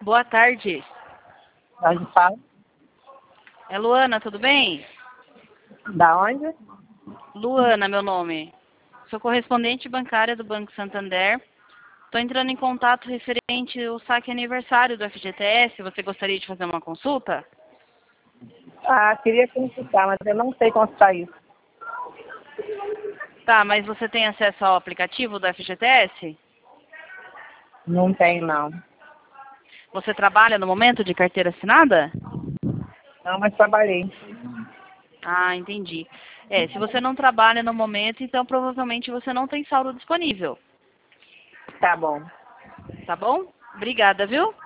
Boa tarde. Onde fala? É Luana, tudo bem? Da onde? Luana, meu nome. Sou correspondente bancária do Banco Santander. Estou entrando em contato referente ao saque aniversário do FGTS. Você gostaria de fazer uma consulta? Ah, queria consultar, mas eu não sei consultar isso. Tá, mas você tem acesso ao aplicativo do FGTS? Não tenho, não. Você trabalha no momento de carteira assinada? Não, mas trabalhei. Ah, entendi. Se você não trabalha no momento, então provavelmente você não tem saldo disponível. Tá bom. Tá bom? Obrigada, viu?